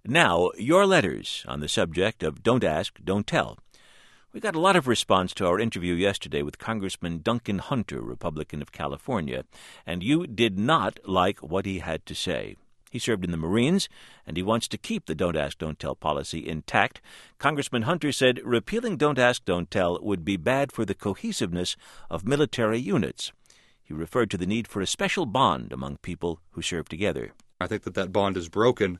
Now, your letters on the subject of Don't Ask, Don't Tell. We got a lot of response to our interview yesterday with Congressman Duncan Hunter, Republican of California, and you did not like what he had to say. He served in the Marines, and he wants to keep the Don't Ask, Don't Tell policy intact. Congressman Hunter said repealing Don't Ask, Don't Tell would be bad for the cohesiveness of military units. He referred to the need for a special bond among people who serve together. I think that bond is broken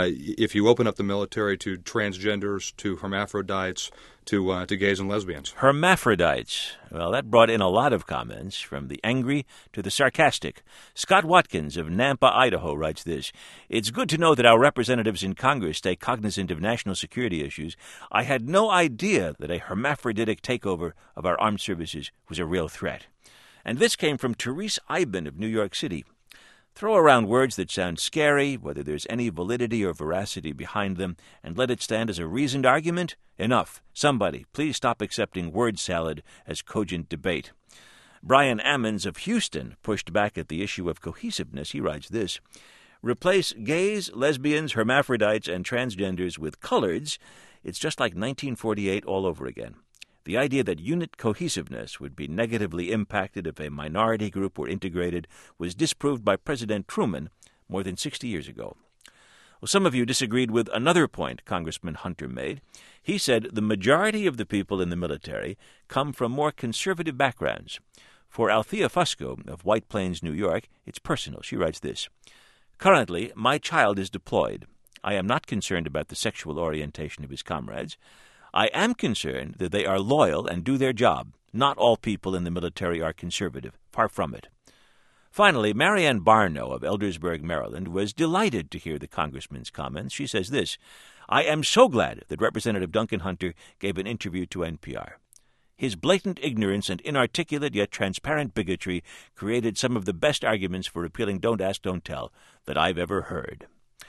if you open up the military to transgenders, to hermaphrodites, to gays and lesbians. Hermaphrodites. Well, that brought in a lot of comments, from the angry to the sarcastic. Scott Watkins of Nampa, Idaho, writes this: "It's good to know that our representatives in Congress stay cognizant of national security issues. I had no idea that a hermaphroditic takeover of our armed services was a real threat." And this came from Therese Iben of New York City. Throw around words that sound scary, whether there's any validity or veracity behind them, and let it stand as a reasoned argument? Enough. Somebody, please stop accepting word salad as cogent debate. Brian Ammons of Houston pushed back at the issue of cohesiveness. He writes this: "Replace gays, lesbians, hermaphrodites, and transgenders with coloreds. It's just like 1948 all over again. The idea that unit cohesiveness would be negatively impacted if a minority group were integrated was disproved by President Truman more than 60 years ago." Well, some of you disagreed with another point Congressman Hunter made. He said the majority of the people in the military come from more conservative backgrounds. For Althea Fusco of White Plains, New York, it's personal. She writes this: "Currently, my child is deployed. I am not concerned about the sexual orientation of his comrades. I am concerned that they are loyal and do their job. Not all people in the military are conservative. Far from it." Finally, Marianne Barno of Eldersburg, Maryland, was delighted to hear the congressman's comments. She says this: "I am so glad that Representative Duncan Hunter gave an interview to NPR. His blatant ignorance and inarticulate yet transparent bigotry created some of the best arguments for repealing Don't Ask, Don't Tell that I've ever heard."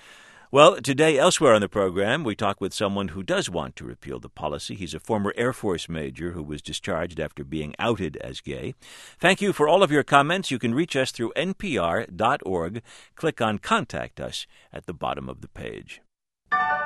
Well, today, elsewhere on the program, we talk with someone who does want to repeal the policy. He's a former Air Force major who was discharged after being outed as gay. Thank you for all of your comments. You can reach us through npr.org. Click on Contact Us at the bottom of the page.